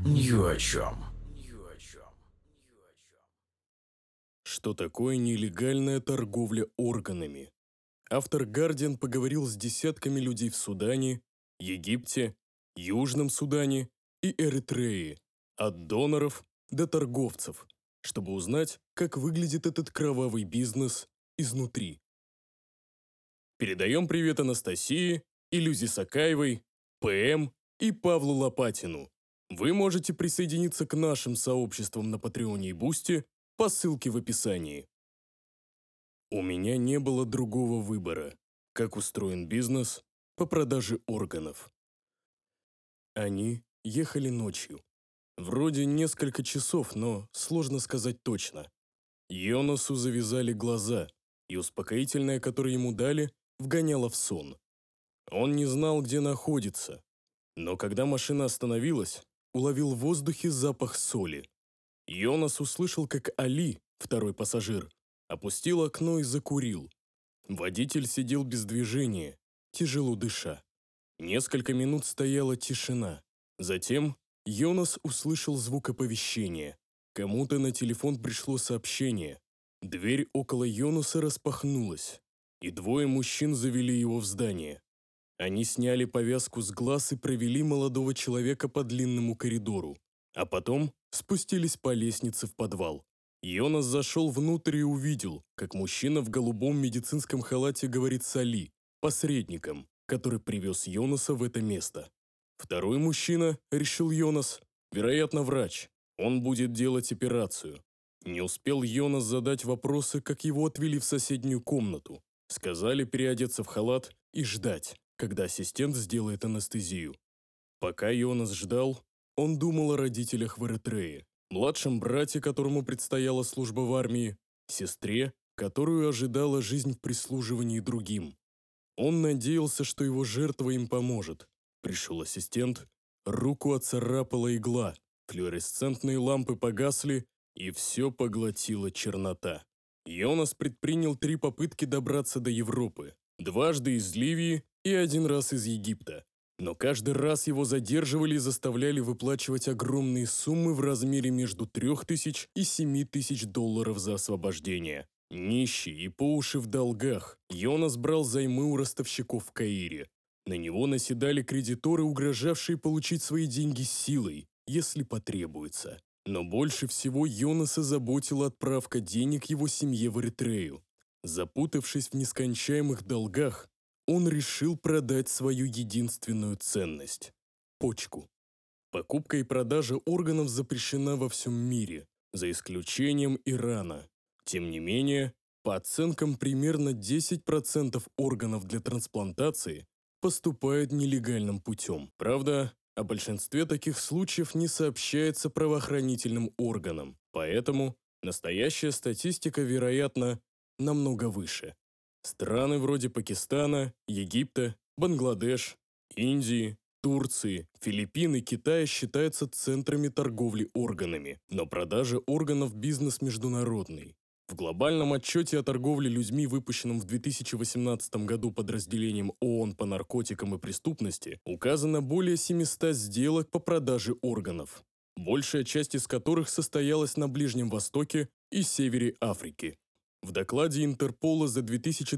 Ни о чем. Что такое нелегальная торговля органами? Автор «Гардиан» поговорил с десятками людей в Судане, Египте, Южном Судане и Эритрее, от доноров до торговцев, чтобы узнать, как выглядит этот кровавый бизнес изнутри. Передаем привет Анастасии, Илюзе Сакаевой, ПМ и Павлу Лопатину. Вы можете присоединиться к нашим сообществам на Патреоне и Бусти по ссылке в описании. У меня не было другого выбора, как устроен бизнес по продаже органов. Они ехали ночью. Вроде несколько часов, но сложно сказать точно. Йонасу завязали глаза, и успокоительное, которое ему дали, вгоняло в сон. Он не знал, где находится. Но когда машина остановилась, уловил в воздухе запах соли. Йонас услышал, как Али, второй пассажир, опустил окно и закурил. Водитель сидел без движения, тяжело дыша. Несколько минут стояла тишина. Затем Йонас услышал звук оповещения. Кому-то на телефон пришло сообщение. Дверь около Йонаса распахнулась, и двое мужчин завели его в здание. Они сняли повязку с глаз и провели молодого человека по длинному коридору, а потом спустились по лестнице в подвал. Йонас зашел внутрь и увидел, как мужчина в голубом медицинском халате говорит с Али, посредником, который привез Йонаса в это место. Второй мужчина, решил Йонас, вероятно, врач. Он будет делать операцию. Не успел Йонас задать вопросы, как его отвели в соседнюю комнату. Сказали переодеться в халат и ждать, когда ассистент сделает анестезию. Пока Йонас ждал, он думал о родителях в Эритрее, младшем брате, которому предстояла служба в армии, сестре, которую ожидала жизнь в прислуживании другим. Он надеялся, что его жертва им поможет. Пришел ассистент, руку оцарапала игла, флуоресцентные лампы погасли, и все поглотила чернота. Йонас предпринял 3 попытки добраться до Европы, дважды из Ливии и 1 раз из Египта. Но каждый раз его задерживали и заставляли выплачивать огромные суммы в размере между 3000 и 7000 долларов за освобождение. Нищий и по уши в долгах, Йонас брал займы у ростовщиков в Каире. На него наседали кредиторы, угрожавшие получить свои деньги силой, если потребуется. Но больше всего Йонаса заботила отправка денег его семье в Эритрею. Запутавшись в нескончаемых долгах, он решил продать свою единственную ценность – почку. Покупка и продажа органов запрещена во всем мире, за исключением Ирана. Тем не менее, по оценкам, примерно 10% органов для трансплантации поступают нелегальным путем. Правда, о большинстве таких случаев не сообщается правоохранительным органам, поэтому настоящая статистика, вероятно, намного выше. Страны вроде Пакистана, Египта, Бангладеш, Индии, Турции, Филиппин и Китая считаются центрами торговли органами, но продажа органов – бизнес международный. В глобальном отчете о торговле людьми, выпущенном в 2018 году подразделением ООН по наркотикам и преступности, указано более 700 сделок по продаже органов, большая часть из которых состоялась на Ближнем Востоке и севере Африки. В докладе Интерпола за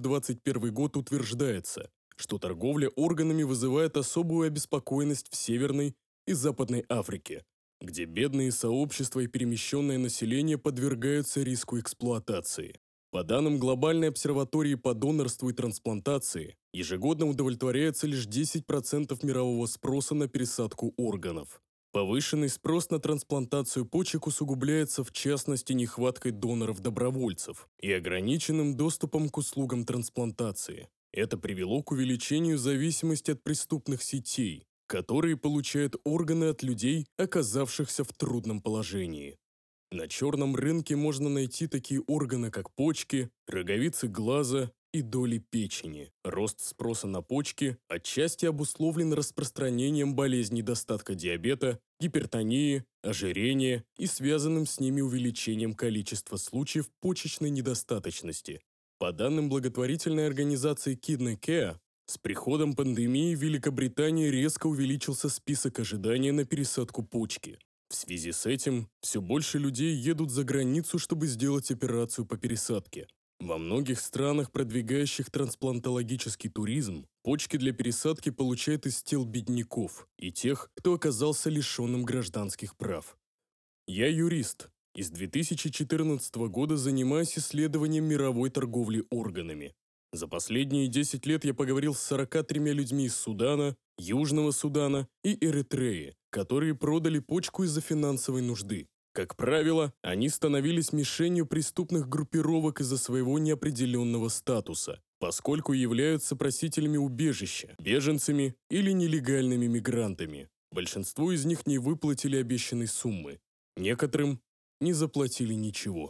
2021 год утверждается, что торговля органами вызывает особую обеспокоенность в Северной и Западной Африке, где бедные сообщества и перемещенное население подвергаются риску эксплуатации. По данным Глобальной обсерватории по донорству и трансплантации, ежегодно удовлетворяется лишь 10% мирового спроса на пересадку органов. Повышенный спрос на трансплантацию почек усугубляется в частности нехваткой доноров-добровольцев и ограниченным доступом к услугам трансплантации. Это привело к увеличению зависимости от преступных сетей, которые получают органы от людей, оказавшихся в трудном положении. На черном рынке можно найти такие органы, как почки, роговицы глаза и доли печени. Рост спроса на почки отчасти обусловлен распространением болезней достатка диабета, гипертонии, ожирения и связанным с ними увеличением количества случаев почечной недостаточности. По данным благотворительной организации Kidney Care, с приходом пандемии в Великобритании резко увеличился список ожидания на пересадку почки. В связи с этим все больше людей едут за границу, чтобы сделать операцию по пересадке. Во многих странах, продвигающих трансплантологический туризм, почки для пересадки получают из тел бедняков и тех, кто оказался лишенным гражданских прав. Я юрист. И с 2014 года занимаюсь исследованием мировой торговли органами. За последние 10 лет я поговорил с 43 людьми из Судана, Южного Судана и Эритреи, которые продали почку из-за финансовой нужды. Как правило, они становились мишенью преступных группировок из-за своего неопределенного статуса, поскольку являются просителями убежища, беженцами или нелегальными мигрантами. Большинству из них не выплатили обещанной суммы. Некоторым не заплатили ничего.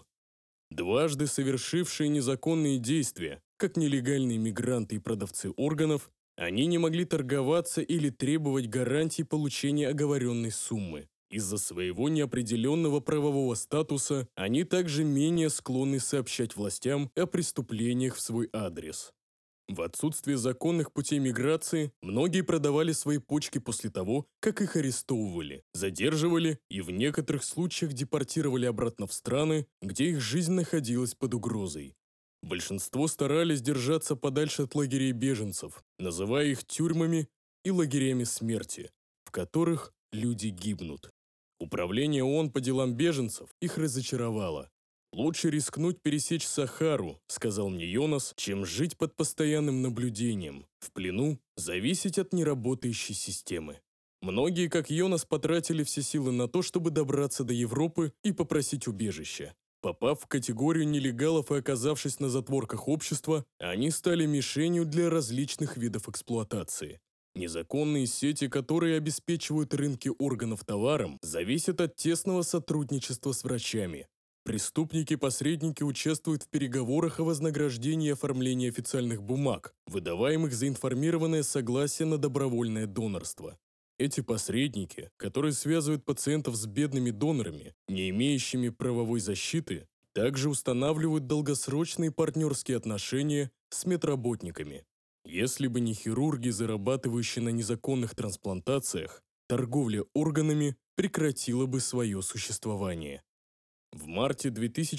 Дважды совершившие незаконные действия, как нелегальные мигранты и продавцы органов, они не могли торговаться или требовать гарантий получения оговоренной суммы. Из-за своего неопределенного правового статуса они также менее склонны сообщать властям о преступлениях в свой адрес. В отсутствие законных путей миграции многие продавали свои почки после того, как их арестовывали, задерживали и в некоторых случаях депортировали обратно в страны, где их жизнь находилась под угрозой. Большинство старались держаться подальше от лагерей беженцев, называя их тюрьмами и лагерями смерти, в которых люди гибнут. Управление ООН по делам беженцев их разочаровало. «Лучше рискнуть пересечь Сахару», — сказал мне Йонас, «чем жить под постоянным наблюдением, в плену, зависеть от неработающей системы». Многие, как Йонас, потратили все силы на то, чтобы добраться до Европы и попросить убежища. Попав в категорию нелегалов и оказавшись на затворках общества, они стали мишенью для различных видов эксплуатации. Незаконные сети, которые обеспечивают рынки органов товаром, зависят от тесного сотрудничества с врачами. Преступники-посредники участвуют в переговорах о вознаграждении и оформлении официальных бумаг, выдаваемых за информированное согласие на добровольное донорство. Эти посредники, которые связывают пациентов с бедными донорами, не имеющими правовой защиты, также устанавливают долгосрочные партнерские отношения с медработниками. Если бы не хирурги, зарабатывающие на незаконных трансплантациях, торговля органами прекратила бы свое существование. В марте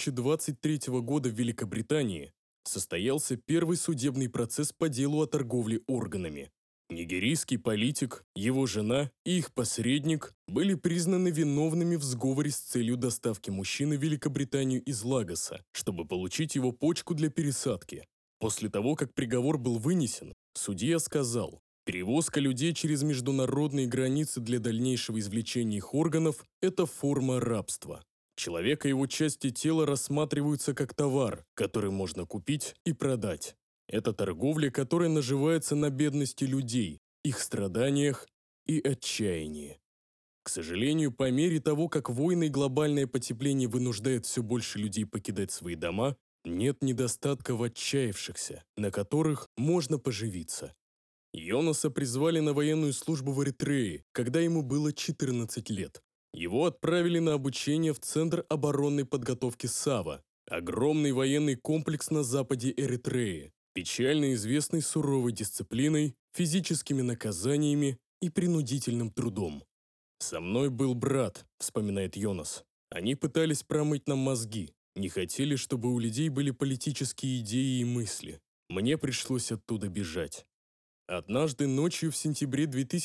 2023 года в Великобритании состоялся первый судебный процесс по делу о торговле органами. Нигерийский политик, его жена и их посредник были признаны виновными в сговоре с целью доставки мужчины в Великобританию из Лагоса, чтобы получить его почку для пересадки. После того, как приговор был вынесен, судья сказал: «Перевозка людей через международные границы для дальнейшего извлечения их органов – это форма рабства. Человек и его части тела рассматриваются как товар, который можно купить и продать. Это торговля, которая наживается на бедности людей, их страданиях и отчаянии». К сожалению, по мере того, как войны и глобальное потепление вынуждают все больше людей покидать свои дома, нет недостатка в отчаявшихся, на которых можно поживиться. Йонаса призвали на военную службу в Эритрее, когда ему было 14 лет. Его отправили на обучение в Центр оборонной подготовки Сава, огромный военный комплекс на западе Эритреи, печально известный суровой дисциплиной, физическими наказаниями и принудительным трудом. «Со мной был брат», — вспоминает Йонас. «Они пытались промыть нам мозги, не хотели, чтобы у людей были политические идеи и мысли. Мне пришлось оттуда бежать». Однажды ночью в сентябре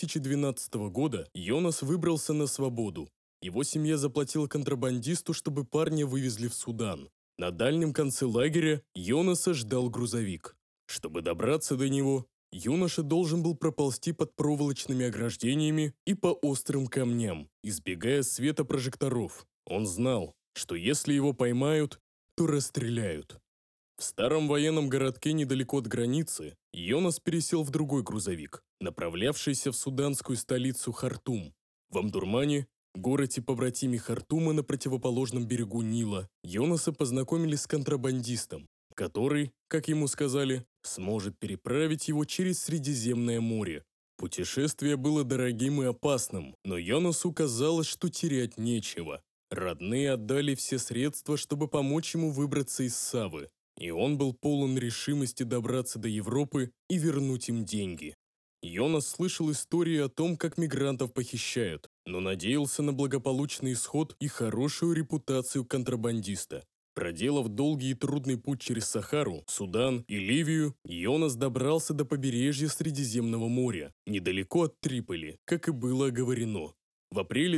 2012 года Йонас выбрался на свободу. Его семья заплатила контрабандисту, чтобы парня вывезли в Судан. На дальнем конце лагеря Йонаса ждал грузовик. Чтобы добраться до него, юноша должен был проползти под проволочными ограждениями и по острым камням, избегая света прожекторов. Он знал, что если его поймают, то расстреляют. В старом военном городке недалеко от границы Йонас пересел в другой грузовик, направлявшийся в суданскую столицу Хартум. В Омдурмане, городе-побратиме Хартума на противоположном берегу Нила, Йонаса познакомили с контрабандистом, который, как ему сказали, сможет переправить его через Средиземное море. Путешествие было дорогим и опасным, но Йонасу казалось, что терять нечего. Родные отдали все средства, чтобы помочь ему выбраться из Савы, и он был полон решимости добраться до Европы и вернуть им деньги. Йонас слышал истории о том, как мигрантов похищают, но надеялся на благополучный исход и хорошую репутацию контрабандиста. Проделав долгий и трудный путь через Сахару, Судан и Ливию, Йонас добрался до побережья Средиземного моря, недалеко от Триполи, как и было оговорено. В апреле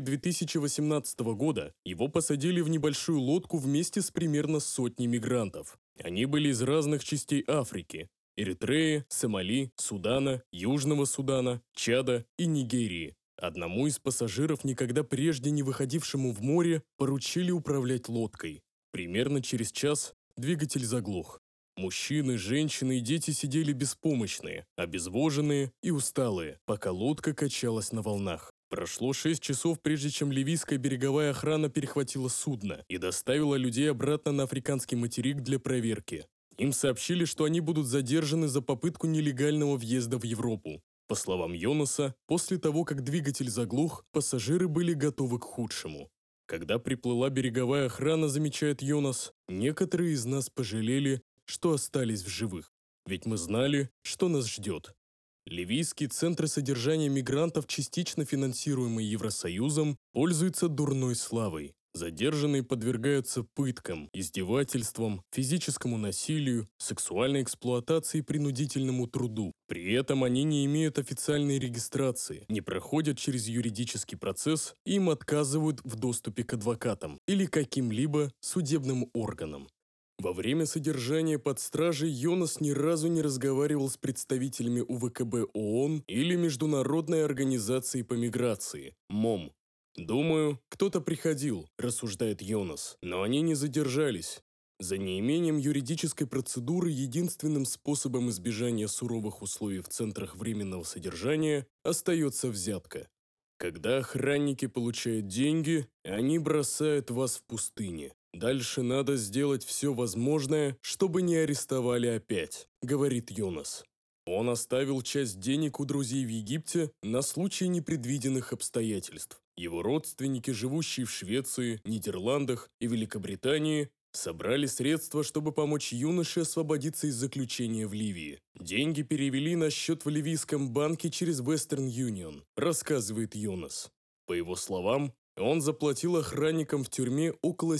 2018 года его посадили в небольшую лодку вместе с примерно сотней мигрантов. Они были из разных частей Африки – Эритреи, Сомали, Судана, Южного Судана, Чада и Нигерии. Одному из пассажиров, никогда прежде не выходившему в море, поручили управлять лодкой. Примерно через час двигатель заглох. Мужчины, женщины и дети сидели беспомощные, обезвоженные и усталые, пока лодка качалась на волнах. Прошло 6 часов, прежде чем ливийская береговая охрана перехватила судно и доставила людей обратно на африканский материк для проверки. Им сообщили, что они будут задержаны за попытку нелегального въезда в Европу. По словам Йонаса, после того, как двигатель заглох, пассажиры были готовы к худшему. Когда приплыла береговая охрана, замечает Йонас, некоторые из нас пожалели, что остались в живых. Ведь мы знали, что нас ждет. Ливийские центры содержания мигрантов, частично финансируемые Евросоюзом, пользуются дурной славой. Задержанные подвергаются пыткам, издевательствам, физическому насилию, сексуальной эксплуатации и принудительному труду. При этом они не имеют официальной регистрации, не проходят через юридический процесс и им отказывают в доступе к адвокатам или каким-либо судебным органам. Во время содержания под стражей Йонас ни разу не разговаривал с представителями УВКБ ООН или Международной организации по миграции, МОМ. «Думаю, кто-то приходил», – рассуждает Йонас, – «но они не задержались. За неимением юридической процедуры единственным способом избежания суровых условий в центрах временного содержания остается взятка. Когда охранники получают деньги, они бросают вас в пустыне. Дальше надо сделать все возможное, чтобы не арестовали опять», – говорит Йонас. Он оставил часть денег у друзей в Египте на случай непредвиденных обстоятельств. Его родственники, живущие в Швеции, Нидерландах и Великобритании, собрали средства, чтобы помочь юноше освободиться из заключения в Ливии. Деньги перевели на счет в ливийском банке через Western Union, рассказывает Йонас. По его словам, он заплатил охранникам в тюрьме около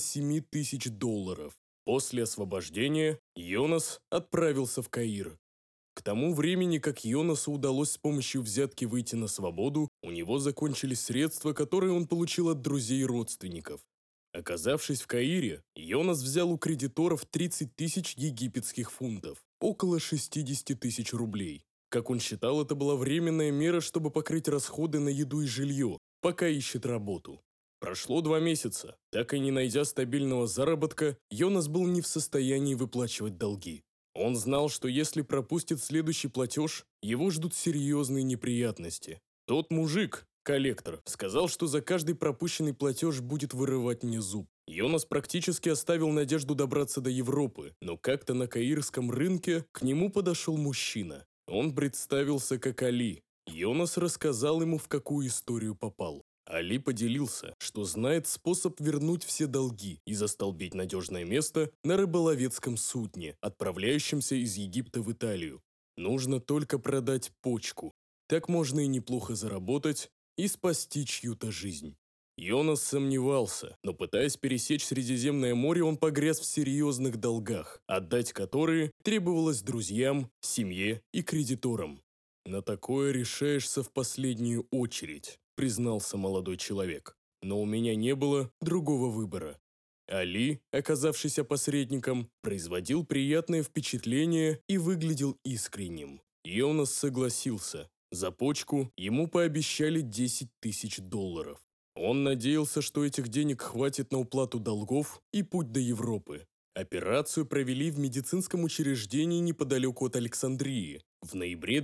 $7000. После освобождения Йонас отправился в Каир. К тому времени, как Йонасу удалось с помощью взятки выйти на свободу, у него закончились средства, которые он получил от друзей и родственников. Оказавшись в Каире, Йонас взял у кредиторов 30 000 египетских фунтов, около 60 000 рублей. Как он считал, это была временная мера, чтобы покрыть расходы на еду и жилье, пока ищет работу. Прошло 2 месяца. Так и не найдя стабильного заработка, Йонас был не в состоянии выплачивать долги. Он знал, что если пропустит следующий платеж, его ждут серьезные неприятности. Тот мужик, коллектор, сказал, что за каждый пропущенный платеж будет вырывать мне зуб. Йонас практически оставил надежду добраться до Европы, но как-то на каирском рынке к нему подошел мужчина. Он представился как Али. Йонас рассказал ему, в какую историю попал. Али поделился, что знает способ вернуть все долги и застолбить надежное место на рыболовецком судне, отправляющемся из Египта в Италию. Нужно только продать почку. Так можно и неплохо заработать и спасти чью-то жизнь. Йонас сомневался, но пытаясь пересечь Средиземное море, он погряз в серьезных долгах, отдать которые требовалось друзьям, семье и кредиторам. «На такое решаешься в последнюю очередь», – признался молодой человек. «Но у меня не было другого выбора». Али, оказавшийся посредником, производил приятное впечатление и выглядел искренним. Йонас согласился. За почку ему пообещали $10 000. Он надеялся, что этих денег хватит на уплату долгов и путь до Европы. Операцию провели в медицинском учреждении неподалеку от Александрии в ноябре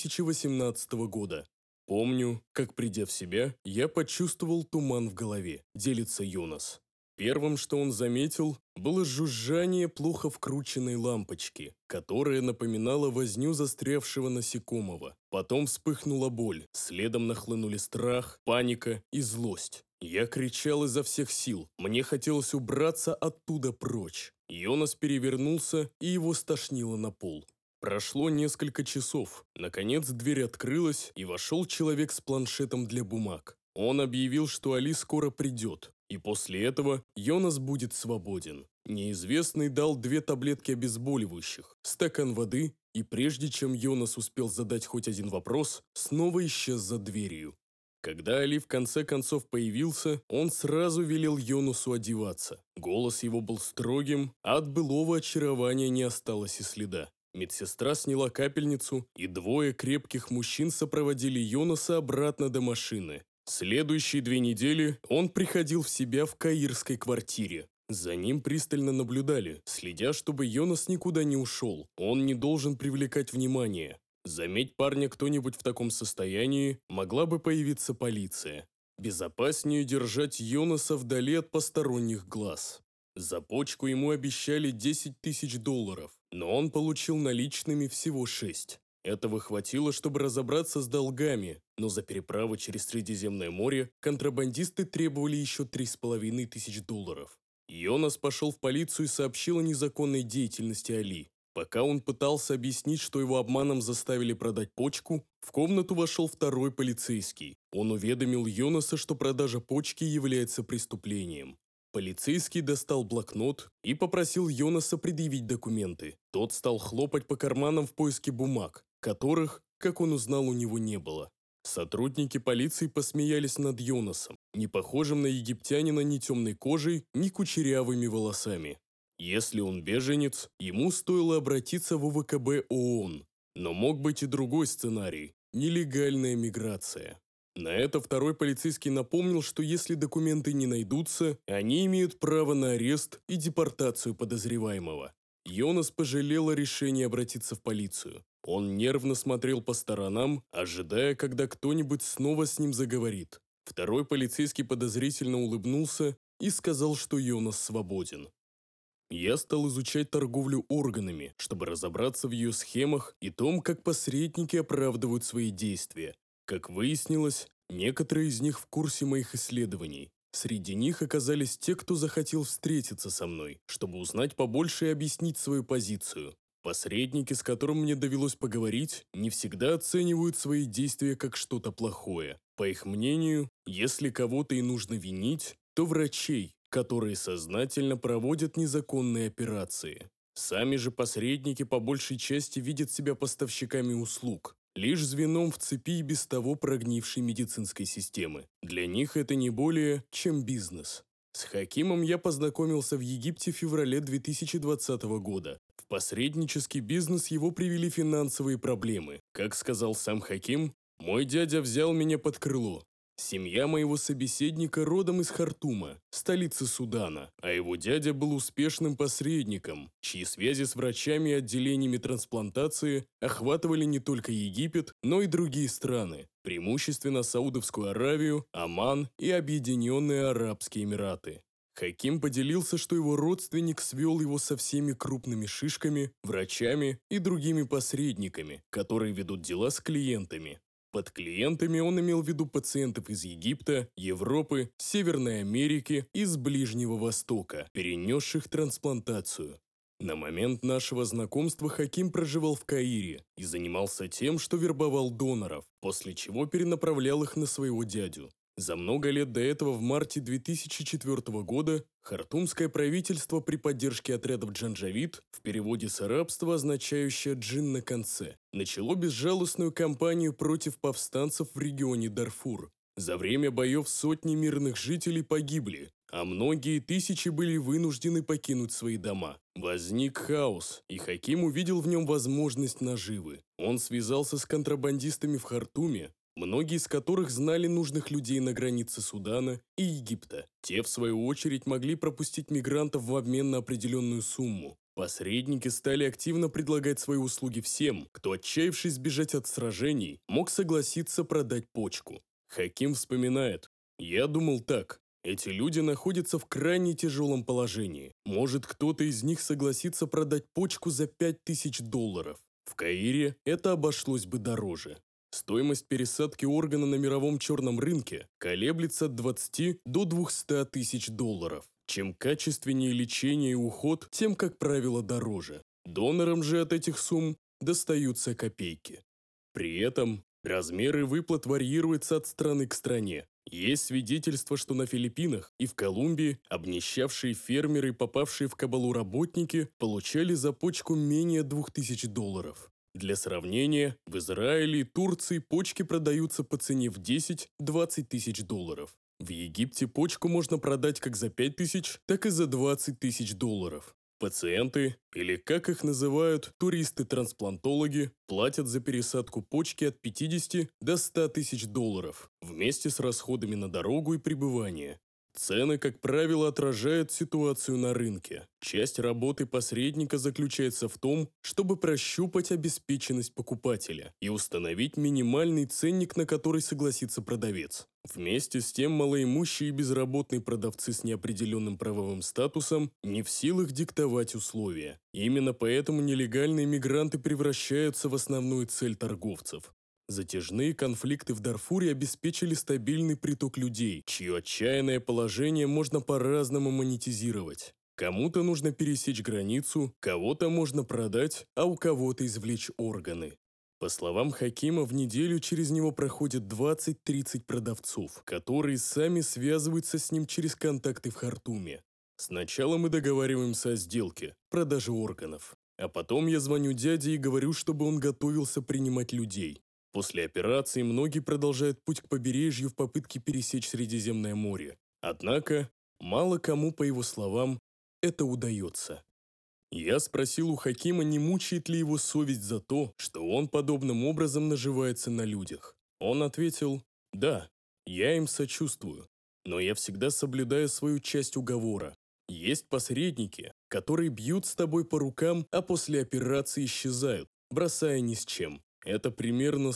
2018 года. «Помню, как, придя в себя, я почувствовал туман в голове», – делится Йонас. Первым, что он заметил, было жужжание плохо вкрученной лампочки, которая напоминала возню застрявшего насекомого. Потом вспыхнула боль, следом нахлынули страх, паника и злость. Я кричал изо всех сил, мне хотелось убраться оттуда прочь. Йонас перевернулся, и его стошнило на пол. Прошло несколько часов. Наконец дверь открылась, и вошел человек с планшетом для бумаг. Он объявил, что Али скоро придет, и после этого Йонас будет свободен. Неизвестный дал 2 таблетки обезболивающих, стакан воды, и прежде чем Йонас успел задать хоть один вопрос, снова исчез за дверью. Когда Али в конце концов появился, он сразу велел Йонасу одеваться. Голос его был строгим, а от былого очарования не осталось и следа. Медсестра сняла капельницу, и 2 крепких мужчин сопроводили Йонаса обратно до машины. Следующие 2 недели он приходил в себя в каирской квартире. За ним пристально наблюдали, следя, чтобы Йонас никуда не ушел. Он не должен привлекать внимание. Заметь парня кто-нибудь в таком состоянии, могла бы появиться полиция. Безопаснее держать Йонаса вдали от посторонних глаз. За почку ему обещали $10 000, но он получил наличными всего 6. Этого хватило, чтобы разобраться с долгами, но за переправу через Средиземное море контрабандисты требовали еще $3500. Йонас пошел в полицию и сообщил о незаконной деятельности Али. Пока он пытался объяснить, что его обманом заставили продать почку, в комнату вошел 2-й полицейский. Он уведомил Йонаса, что продажа почки является преступлением. Полицейский достал блокнот и попросил Йонаса предъявить документы. Тот стал хлопать по карманам в поиске бумаг, которых, как он узнал, у него не было. Сотрудники полиции посмеялись над Йонасом, не похожим на египтянина ни темной кожей, ни кучерявыми волосами. Если он беженец, ему стоило обратиться в УВКБ ООН. Но мог быть и другой сценарий – нелегальная миграция. На это 2-й полицейский напомнил, что если документы не найдутся, они имеют право на арест и депортацию подозреваемого. Йонас пожалел о решении обратиться в полицию. Он нервно смотрел по сторонам, ожидая, когда кто-нибудь снова с ним заговорит. 2-й полицейский подозрительно улыбнулся и сказал, что Йонас свободен. Я стал изучать торговлю органами, чтобы разобраться в ее схемах и том, как посредники оправдывают свои действия. Как выяснилось, некоторые из них в курсе моих исследований. Среди них оказались те, кто захотел встретиться со мной, чтобы узнать побольше и объяснить свою позицию. Посредники, с которыми мне довелось поговорить, не всегда оценивают свои действия как что-то плохое. По их мнению, если кого-то и нужно винить, то врачей, которые сознательно проводят незаконные операции. Сами же посредники по большей части видят себя поставщиками услуг, лишь звеном в цепи и без того прогнившей медицинской системы. Для них это не более, чем бизнес. С Хакимом я познакомился в Египте в феврале 2020 года. В посреднический бизнес его привели финансовые проблемы. Как сказал сам Хаким, мой дядя взял меня под крыло. Семья моего собеседника родом из Хартума, столицы Судана, а его дядя был успешным посредником, чьи связи с врачами и отделениями трансплантации охватывали не только Египет, но и другие страны, преимущественно Саудовскую Аравию, Оман и Объединенные Арабские Эмираты. Хаким поделился, что его родственник свел его со всеми крупными шишками, врачами и другими посредниками, которые ведут дела с клиентами. Под клиентами он имел в виду пациентов из Египта, Европы, Северной Америки и с Ближнего Востока, перенесших трансплантацию. На момент нашего знакомства Хаким проживал в Каире и занимался тем, что вербовал доноров, после чего перенаправлял их на своего дядю. За много лет до этого, в марте 2004 года, хартумское правительство при поддержке отрядов Джанджавид, в переводе с арабского означающее «джин на конце», начало безжалостную кампанию против повстанцев в регионе Дарфур. За время боев сотни мирных жителей погибли, а многие тысячи были вынуждены покинуть свои дома. Возник хаос, и Хаким увидел в нем возможность наживы. Он связался с контрабандистами в Хартуме, многие из которых знали нужных людей на границе Судана и Египта. Те, в свою очередь, могли пропустить мигрантов в обмен на определенную сумму. Посредники стали активно предлагать свои услуги всем, кто, отчаявшись сбежать от сражений, мог согласиться продать почку. Хаким вспоминает: «Я думал так. Эти люди находятся в крайне тяжелом положении. Может, кто-то из них согласится продать почку за $5000. В Каире это обошлось бы дороже». Стоимость пересадки органа на мировом черном рынке колеблется от 20 до 200 тысяч долларов. Чем качественнее лечение и уход, тем, как правило, дороже. Донорам же от этих сумм достаются копейки. При этом размеры выплат варьируются от страны к стране. Есть свидетельства, что на Филиппинах и в Колумбии обнищавшие фермеры и попавшие в кабалу работники получали за почку менее $2000. Для сравнения, в Израиле и Турции почки продаются по цене в 10-20 тысяч долларов. В Египте почку можно продать как за 5000, так и за 20 тысяч долларов. Пациенты, или как их называют, туристы-трансплантологи, платят за пересадку почки от 50 до 100 тысяч долларов, вместе с расходами на дорогу и пребывание. Цены, как правило, отражают ситуацию на рынке. Часть работы посредника заключается в том, чтобы прощупать обеспеченность покупателя и установить минимальный ценник, на который согласится продавец. Вместе с тем, малоимущие и безработные продавцы с неопределенным правовым статусом не в силах диктовать условия. Именно поэтому нелегальные мигранты превращаются в основную цель торговцев. Затяжные конфликты в Дарфуре обеспечили стабильный приток людей, чье отчаянное положение можно по-разному монетизировать. Кому-то нужно пересечь границу, кого-то можно продать, а у кого-то извлечь органы. По словам Хакима, в неделю через него проходит 20-30 продавцов, которые сами связываются с ним через контакты в Хартуме. Сначала мы договариваемся о сделке, продаже органов. А потом я звоню дяде и говорю, чтобы он готовился принимать людей. После операции многие продолжают путь к побережью в попытке пересечь Средиземное море. Однако, мало кому, по его словам, это удается. Я спросил у Хакима, не мучает ли его совесть за то, что он подобным образом наживается на людях. Он ответил: «Да, я им сочувствую, но я всегда соблюдаю свою часть уговора. Есть посредники, которые бьют с тобой по рукам, а после операции исчезают, бросая ни с чем. Это примерно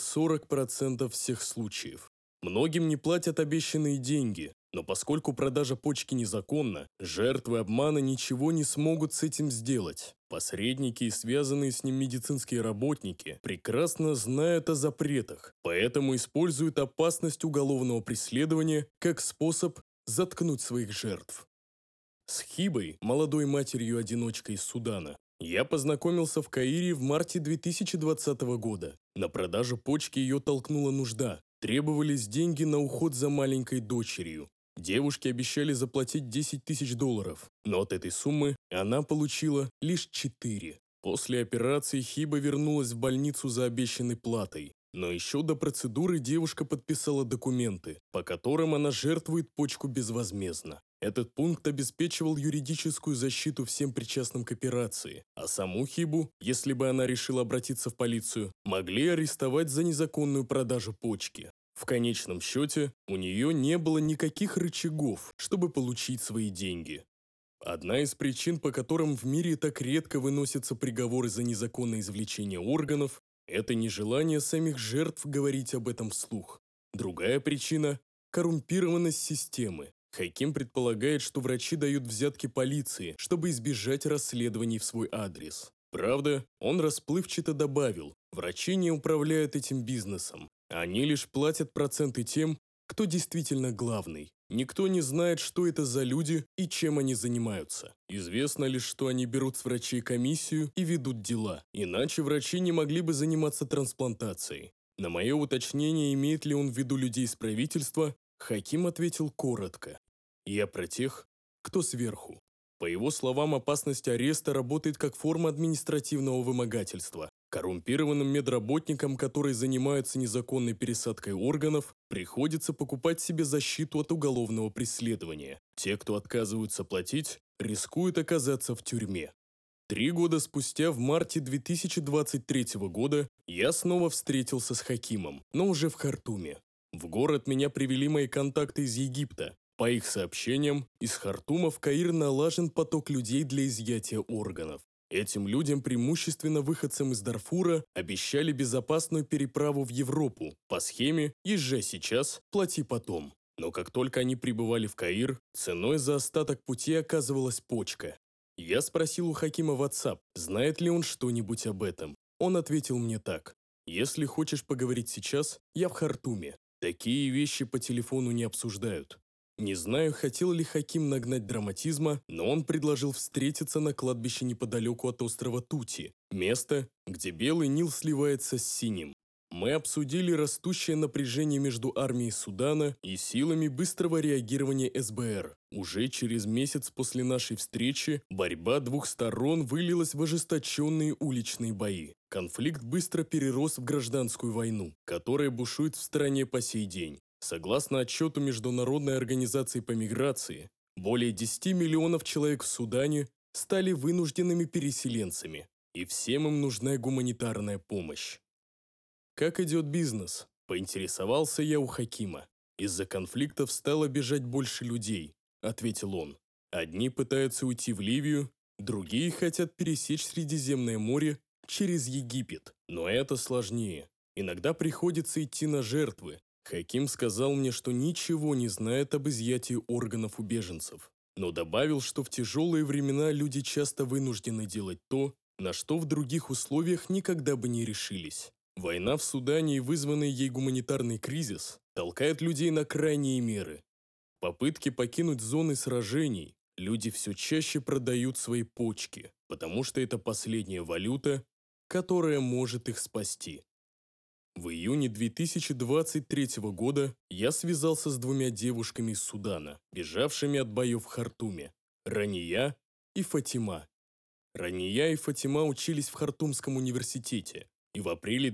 40% всех случаев. Многим не платят обещанные деньги, но поскольку продажа почки незаконна, жертвы обмана ничего не смогут с этим сделать. Посредники и связанные с ним медицинские работники прекрасно знают о запретах, поэтому используют опасность уголовного преследования как способ заткнуть своих жертв». С Хибой, молодой матерью-одиночкой из Судана, я познакомился в Каире в марте 2020 года. На продажу почки ее толкнула нужда. Требовались деньги на уход за маленькой дочерью. Девушке обещали заплатить 10 тысяч долларов, но от этой суммы она получила лишь 4. После операции Хиба вернулась в больницу за обещанной платой. Но еще до процедуры девушка подписала документы, по которым она жертвует почку безвозмездно. Этот пункт обеспечивал юридическую защиту всем причастным к операции, а саму Хибу, если бы она решила обратиться в полицию, могли арестовать за незаконную продажу почки. В конечном счете, у нее не было никаких рычагов, чтобы получить свои деньги. Одна из причин, по которым в мире так редко выносятся приговоры за незаконное извлечение органов, это нежелание самих жертв говорить об этом вслух. Другая причина – коррумпированность системы. Хаким предполагает, что врачи дают взятки полиции, чтобы избежать расследований в свой адрес. Правда, он расплывчато добавил, врачи не управляют этим бизнесом. Они лишь платят проценты тем, кто действительно главный. Никто не знает, что это за люди и чем они занимаются. Известно лишь, что они берут с врачей комиссию и ведут дела. Иначе врачи не могли бы заниматься трансплантацией. На мое уточнение, имеет ли он в виду людей из правительства, Хаким ответил коротко. «Я про тех, кто сверху». По его словам, опасность ареста работает как форма административного вымогательства. Коррумпированным медработникам, которые занимаются незаконной пересадкой органов, приходится покупать себе защиту от уголовного преследования. Те, кто отказываются платить, рискуют оказаться в тюрьме. 3 года спустя, в марте 2023 года, я снова встретился с Хакимом, но уже в Хартуме. В город меня привели мои контакты из Египта. По их сообщениям, из Хартума в Каир налажен поток людей для изъятия органов. Этим людям, преимущественно выходцам из Дарфура, обещали безопасную переправу в Европу по схеме «Езжай сейчас, плати потом». Но как только они прибывали в Каир, ценой за остаток пути оказывалась почка. Я спросил у Хакима в WhatsApp, знает ли он что-нибудь об этом. Он ответил мне так: «Если хочешь поговорить сейчас, я в Хартуме. Такие вещи по телефону не обсуждают». Не знаю, хотел ли Хаким нагнать драматизма, но он предложил встретиться на кладбище неподалеку от острова Тути, место, где белый Нил сливается с синим. Мы обсудили растущее напряжение между армией Судана и силами быстрого реагирования СБР. Уже через месяц после нашей встречи борьба двух сторон вылилась в ожесточенные уличные бои. Конфликт быстро перерос в гражданскую войну, которая бушует в стране по сей день. Согласно отчету Международной организации по миграции, более 10 миллионов человек в Судане стали вынужденными переселенцами, и всем им нужна гуманитарная помощь. «Как идет бизнес?» – поинтересовался я у Хакима. «Из-за конфликтов стало бежать больше людей», – ответил он. «Одни пытаются уйти в Ливию, другие хотят пересечь Средиземное море через Египет. Но это сложнее. Иногда приходится идти на жертвы». Хаким сказал мне, что ничего не знает об изъятии органов у беженцев, но добавил, что в тяжелые времена люди часто вынуждены делать то, на что в других условиях никогда бы не решились. Война в Судане и вызванный ей гуманитарный кризис толкает людей на крайние меры. В попытке покинуть зоны сражений люди все чаще продают свои почки, потому что это последняя валюта, которая может их спасти. В июне 2023 года я связался с двумя девушками из Судана, бежавшими от боев в Хартуме – Рания и Фатима. Рания и Фатима учились в Хартумском университете и в апреле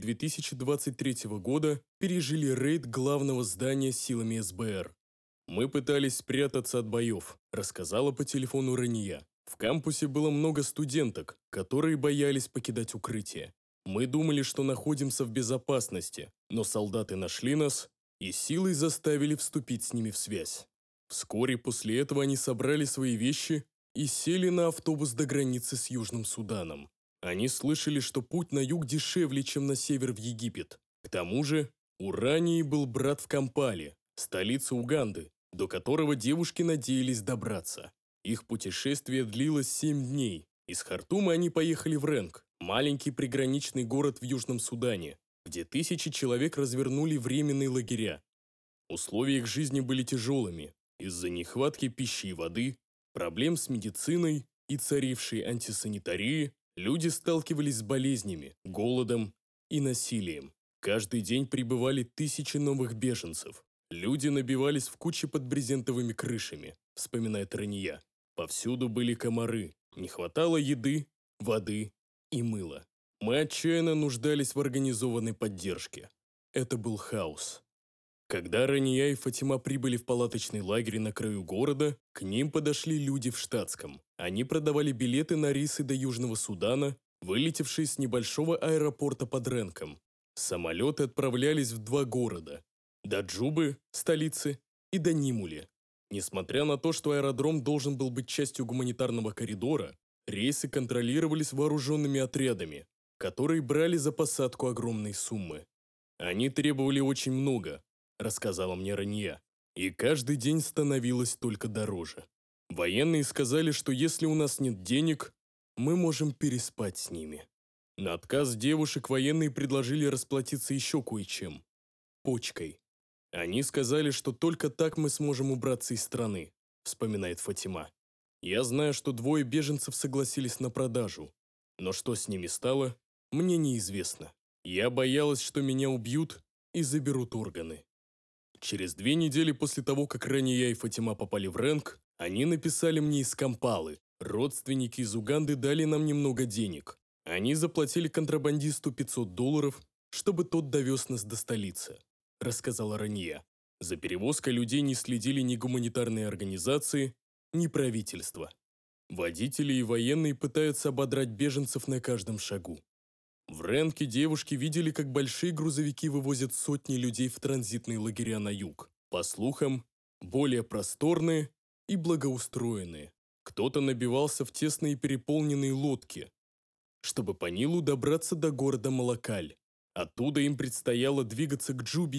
2023 года пережили рейд главного здания силами СБР. «Мы пытались спрятаться от боев», – рассказала по телефону Рания. «В кампусе было много студенток, которые боялись покидать укрытие. Мы думали, что находимся в безопасности, но солдаты нашли нас и силой заставили вступить с ними в связь. Вскоре после этого они собрали свои вещи и сели на автобус до границы с Южным Суданом. Они слышали, что путь на юг дешевле, чем на север в Египет. К тому же у Рании был брат в Кампале, столице Уганды, до которого девушки надеялись добраться. Их путешествие длилось 7 дней. Из Хартума они поехали в Ренг, маленький приграничный город в Южном Судане, где тысячи человек развернули временные лагеря. Условия их жизни были тяжелыми из-за нехватки пищи и воды, проблем с медициной и царившей антисанитарии. Люди сталкивались с болезнями, голодом и насилием. Каждый день прибывали тысячи новых беженцев. Люди набивались в кучи под брезентовыми крышами, вспоминает Рания. Повсюду были комары, не хватало еды, воды и мыла. Мы отчаянно нуждались в организованной поддержке. Это был хаос. Когда Рания и Фатима прибыли в палаточный лагерь на краю города, к ним подошли люди в штатском. Они продавали билеты на рейсы до Южного Судана, вылетевшие с небольшого аэропорта под Ренком. Самолеты отправлялись в 2 города – до Джубы, столицы, и до Нимуле. Несмотря на то, что аэродром должен был быть частью гуманитарного коридора, рейсы контролировались вооруженными отрядами, которые брали за посадку огромные суммы. Они требовали очень много, рассказала мне Рания, и каждый день становилось только дороже. Военные сказали, что если у нас нет денег, мы можем переспать с ними. На отказ девушек военные предложили расплатиться еще кое-чем – почкой. Они сказали, что только так мы сможем убраться из страны, вспоминает Фатима. Я знаю, что 2 беженцев согласились на продажу, но что с ними стало, мне неизвестно. Я боялась, что меня убьют и заберут органы. Через 2 недели после того, как Рания и Фатима попали в Ренг, они написали мне из Кампалы. Родственники из Уганды дали нам немного денег. Они заплатили контрабандисту $500, чтобы тот довез нас до столицы, рассказала Рания. За перевозкой людей не следили ни гуманитарные организации, ни правительство. Водители и военные пытаются ободрать беженцев на каждом шагу. В Ренке девушки видели, как большие грузовики вывозят сотни людей в транзитные лагеря на юг. По слухам, более просторные и благоустроенные. Кто-то набивался в тесные переполненные лодки, чтобы по Нилу добраться до города Малакаль. Оттуда им предстояло двигаться к Джубе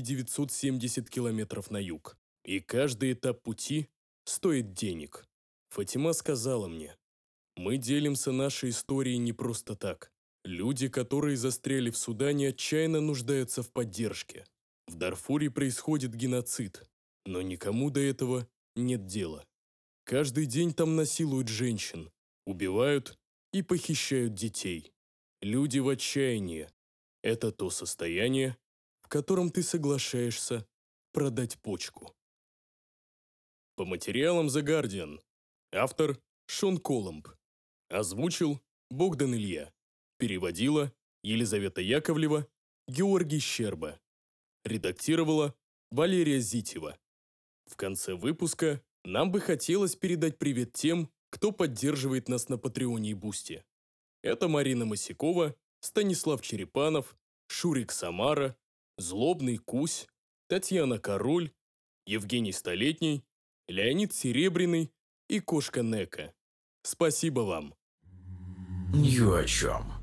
970 километров на юг. И каждый этап пути стоит денег. Фатима сказала мне, мы делимся нашей историей не просто так. Люди, которые застряли в Судане, отчаянно нуждаются в поддержке. В Дарфуре происходит геноцид, но никому до этого нет дела. Каждый день там насилуют женщин, убивают и похищают детей. Люди в отчаянии. Это то состояние, в котором ты соглашаешься продать почку. По материалам The Guardian. Автор Шон Коломб. Озвучил Богдан Илья. Переводила Елизавета Яковлева, Георгий Щерба. Редактировала Валерия Зитева. В конце выпуска нам бы хотелось передать привет тем, кто поддерживает нас на Патреоне и Бусти. Это Марина Масякова, Станислав Черепанов, Шурик Самара, Злобный Кусь, Татьяна Король, Евгений Столетний, Леонид Серебряный и Кошка Нека. Спасибо вам. Ни о чем.